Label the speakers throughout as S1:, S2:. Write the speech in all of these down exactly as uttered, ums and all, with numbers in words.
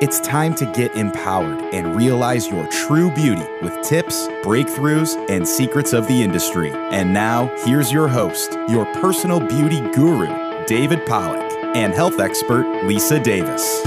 S1: It's time to get empowered and realize your true beauty with tips, breakthroughs, and secrets of the industry. And now, here's your host, your personal beauty guru, David Pollock, and health expert, Lisa Davis.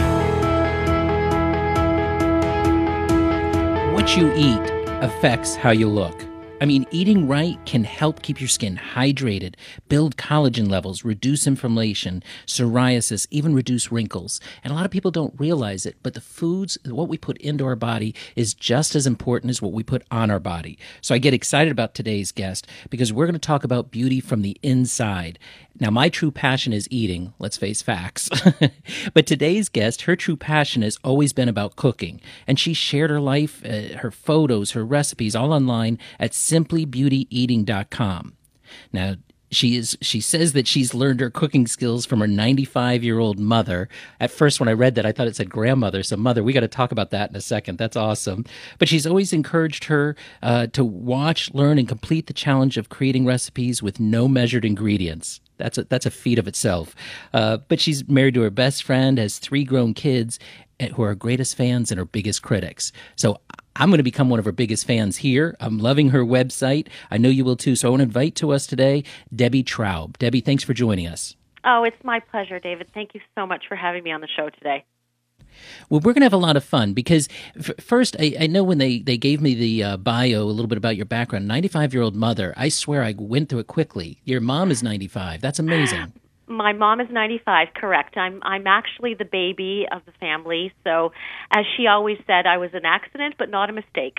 S2: What you eat affects how you look. I mean, eating right can help keep your skin hydrated, build collagen levels, reduce inflammation, psoriasis, even reduce wrinkles. And a lot of people don't realize it, but the foods, what we put into our body is just as important as what we put on our body. So I get excited about today's guest because we're going to talk about beauty from the inside. Now, my true passion is eating, let's face facts. But today's guest, her true passion has always been about cooking. And she shared her life, uh, her photos, her recipes all online at simply beauty eating dot com. Now, She is. She says that she's learned her cooking skills from her ninety-five-year-old mother. At first, when I read that, I thought it said grandmother. So, mother, we got to talk about that in a second. That's awesome. But she's always encouraged her uh, to watch, learn, and complete the challenge of creating recipes with no measured ingredients. That's a, that's a feat of itself. Uh, but she's married to her best friend, has three grown kids who are her greatest fans and her biggest critics. So I'm going to become one of her biggest fans here. I'm loving her website. I know you will too. So I want to invite to us today Debbie Traub. Debbie, thanks for joining us.
S3: Oh, it's my pleasure, David. Thank you so much for having me on the show today.
S2: Well, we're going to have a lot of fun because f- first, I, I know when they, they gave me the uh, bio, a little bit about your background, ninety-five-year-old mother, I swear I went through it quickly. Your mom is ninety-five. That's amazing.
S3: My mom is ninety-five, correct. I'm I'm actually the baby of the family. So, as she always said, I was an accident, but not a mistake.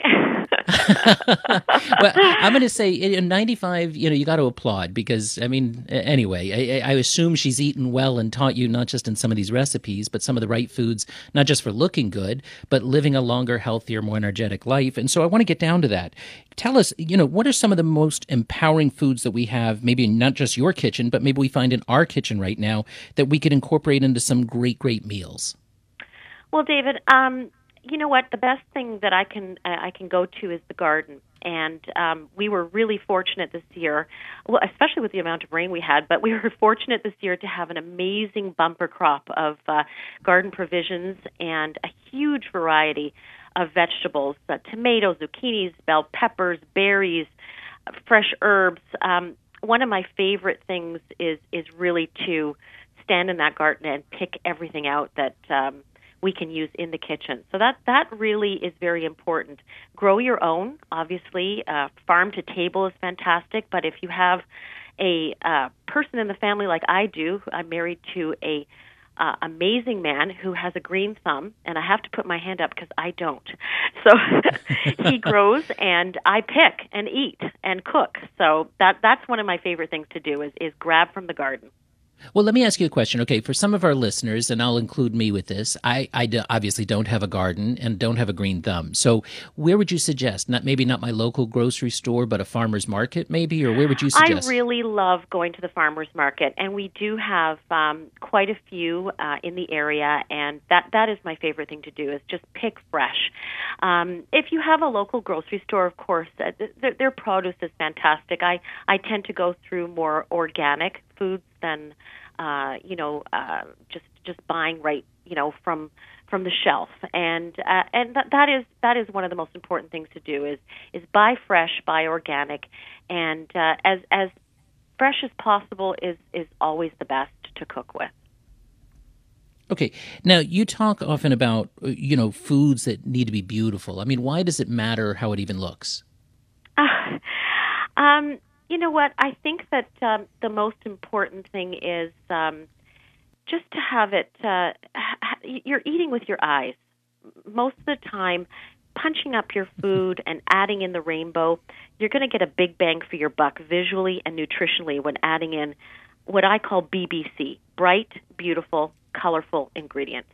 S2: Well, I'm going to say in ninety-five, you know, you got to applaud because, I mean, anyway, I, I assume she's eaten well and taught you not just in some of these recipes, but some of the right foods, not just for looking good, but living a longer, healthier, more energetic life. And so I want to get down to that. Tell us, you know, what are some of the most empowering foods that we have, maybe not just your kitchen, but maybe we find in our kitchen right now that we could incorporate into some great, great meals?
S3: Well, David, um, you know what? The best thing that I can uh, I can go to is the garden. And um, we were really fortunate this year, well, especially with the amount of rain we had, but we were fortunate this year to have an amazing bumper crop of uh, garden provisions and a huge variety of vegetables, uh, tomatoes, zucchinis, bell peppers, berries, uh, fresh herbs. Um, one of my favorite things is is really to stand in that garden and pick everything out that um, we can use in the kitchen. So that that really is very important. Grow your own, obviously. Uh, farm to table is fantastic, but if you have a uh, person in the family like I do, I'm married to a Uh, amazing man who has a green thumb, and I have to put my hand up because I don't. So he grows, and I pick and eat and cook. So that that's one of my favorite things to do is is grab from the garden.
S2: Well, let me ask you a question. Okay, for some of our listeners, and I'll include me with this, I, I do, obviously don't have a garden and don't have a green thumb. So where would you suggest? Not maybe not my local grocery store, but a farmer's market maybe? Or where would you suggest?
S3: I really love going to the farmer's market, and we do have um, quite a few uh, in the area, and that, that is my favorite thing to do is just pick fresh. Um, if you have a local grocery store, of course, uh, th- their produce is fantastic. I, I tend to go through more organic foods than uh, you know, uh, just just buying right, you know, from from the shelf, and uh, and that, that is that is one of the most important things to do is is buy fresh, buy organic, and uh, as as fresh as possible is is always the best to cook with.
S2: Okay. Now, you talk often about, you know, foods that need to be beautiful. I mean, why does it matter how it even looks?
S3: Uh, um. You know what? I think that um, the most important thing is um, just to have it, uh, ha- you're eating with your eyes. Most of the time, punching up your food and adding in the rainbow, you're going to get a big bang for your buck visually and nutritionally when adding in what I call B B C, bright, beautiful, colorful ingredients.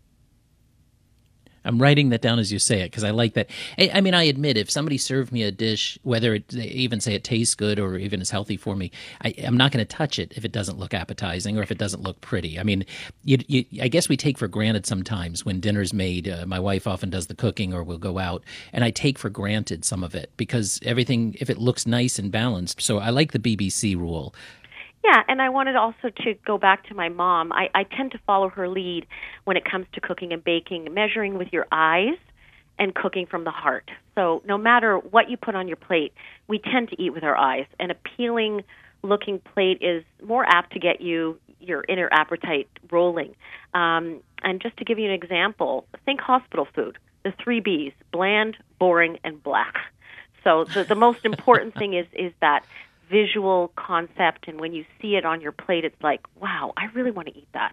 S2: I'm writing that down as you say it because I like that. I, I mean, I admit if somebody served me a dish, whether it, they even say it tastes good or even is healthy for me, I, I'm not going to touch it if it doesn't look appetizing or if it doesn't look pretty. I mean, you, you, I guess we take for granted sometimes when dinner's made. Uh, my wife often does the cooking or we'll go out, and I take for granted some of it because everything, if it looks nice and balanced. So I like the B B C rule.
S3: Yeah, and I wanted also to go back to my mom. I, I tend to follow her lead when it comes to cooking and baking, measuring with your eyes and cooking from the heart. So no matter what you put on your plate, we tend to eat with our eyes. An appealing looking plate is more apt to get you your inner appetite rolling. Um, and just to give you an example, think hospital food, the three B's, bland, boring, and black. So the, the most important thing is is that visual concept, and when you see it on your plate, it's like, wow, I really want to eat that.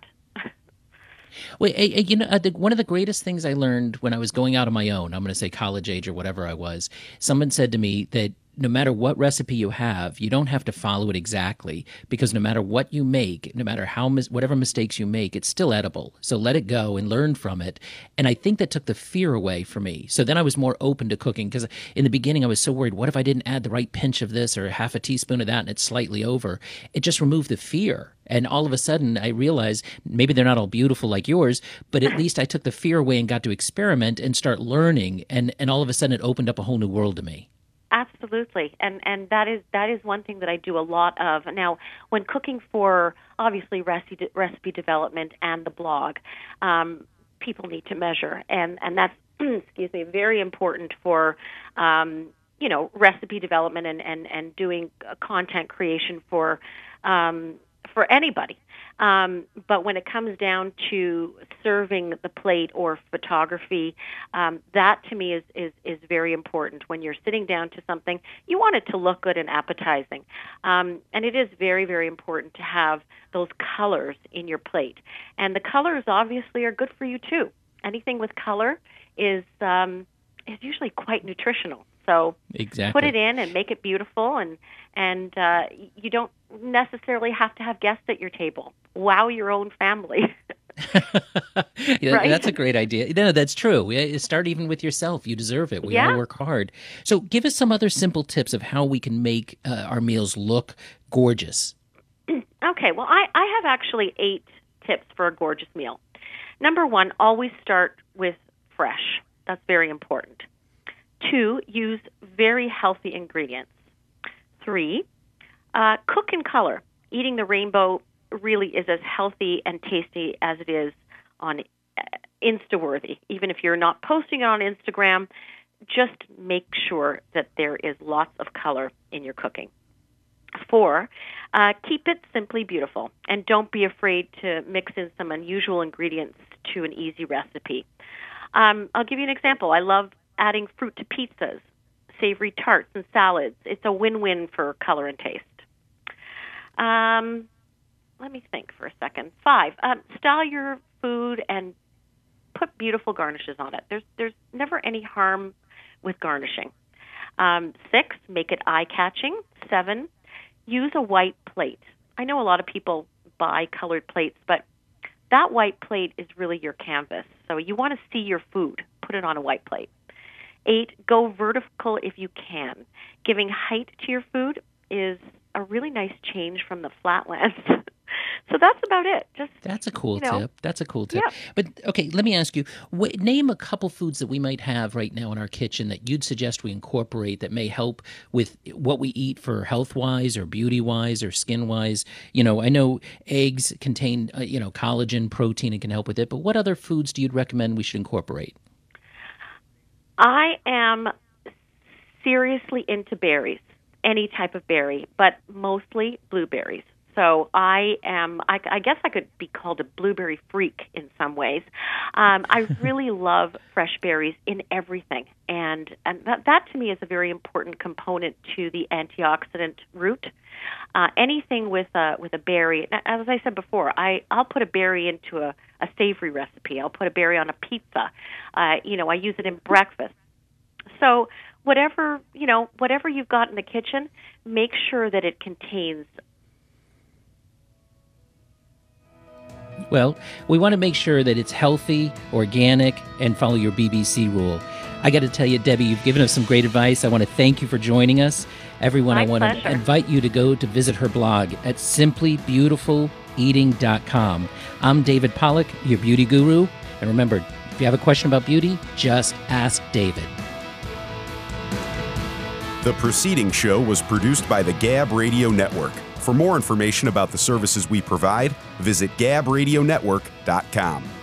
S2: Well, you know, one of the greatest things I learned when I was going out on my own, I'm going to say college age or whatever I was, someone said to me that no matter what recipe you have, you don't have to follow it exactly, because no matter what you make, no matter how mis- whatever mistakes you make, it's still edible. So let it go and learn from it. And I think that took the fear away for me. So then I was more open to cooking, because in the beginning I was so worried, what if I didn't add the right pinch of this or half a teaspoon of that and it's slightly over? It just removed the fear. And all of a sudden I realized maybe they're not all beautiful like yours, but at least I took the fear away and got to experiment and start learning. And, and all of a sudden it opened up a whole new world to me.
S3: Absolutely, and and that is that is one thing that I do a lot of. Now, when cooking for obviously recipe recipe development and the blog, um, people need to measure, and and that's excuse me very important for um, you know recipe development and and and doing content creation for um, for anybody. Um, but when it comes down to serving the plate or photography, um, that to me is, is, is very important. When you're sitting down to something, you want it to look good and appetizing. Um, and it is very, very important to have those colors in your plate. And the colors obviously are good for you too. Anything with color is um, is usually quite nutritional. So
S2: exactly.
S3: Put it in and make it beautiful, and and uh, you don't necessarily have to have guests at your table. Wow your own family.
S2: Yeah,
S3: right?
S2: That's a great idea. No, that's true. Start even with yourself. You deserve it. We
S3: yeah.
S2: all work hard. So give us some other simple tips of how we can make uh, our meals look gorgeous.
S3: Okay, well, I, I have actually eight tips for a gorgeous meal. Number one, always start with fresh. That's very important. Two, use very healthy ingredients. Three, uh, cook in color. Eating the rainbow really is as healthy and tasty as it is on uh, Insta-worthy. Even if you're not posting it on Instagram, just make sure that there is lots of color in your cooking. Four, uh, keep it simply beautiful, and don't be afraid to mix in some unusual ingredients to an easy recipe. Um, I'll give you an example. I love adding fruit to pizzas, savory tarts, and salads. It's a win-win for color and taste. Um, let me think for a second. Five, um, style your food and put beautiful garnishes on it. There's there's never any harm with garnishing. Um, six, make it eye-catching. Seven, use a white plate. I know a lot of people buy colored plates, but that white plate is really your canvas. So you want to see your food. Put it on a white plate. Eight, go vertical if you can. Giving height to your food is a really nice change from the flatlands. So that's about it. Just
S2: That's a cool
S3: you know,
S2: tip. That's a cool tip.
S3: Yeah.
S2: But, okay, let me ask you, wh- name a couple foods that we might have right now in our kitchen that you'd suggest we incorporate that may help with what we eat for health-wise or beauty-wise or skin-wise. You know, I know eggs contain, uh, you know, collagen, protein, and can help with it, but what other foods do you recommend we should incorporate?
S3: I am seriously into berries, any type of berry, but mostly blueberries. So I am, I, I guess I could be called a blueberry freak in some ways. Um, I really love fresh berries in everything. And, and that, that to me is a very important component to the antioxidant route. Uh, anything with a, with a berry, as I said before, I, I'll put a berry into a, a savory recipe. I'll put a berry on a pizza. Uh, you know, I use it in breakfast. So whatever, you know, whatever you've got in the kitchen, make sure that it contains.
S2: Well, we want to make sure that it's healthy, organic, and follow your B B C rule. I got to tell you, Debbie, you've given us some great advice. I want to thank you for joining us. Everyone,
S3: My
S2: I want
S3: pleasure.
S2: to invite you to go to visit her blog at simply beautiful eating dot com. I'm David Pollack, your beauty guru. And remember, if you have a question about beauty, just ask David.
S1: The preceding show was produced by the Gab Radio Network. For more information about the services we provide, visit gab radio network dot com.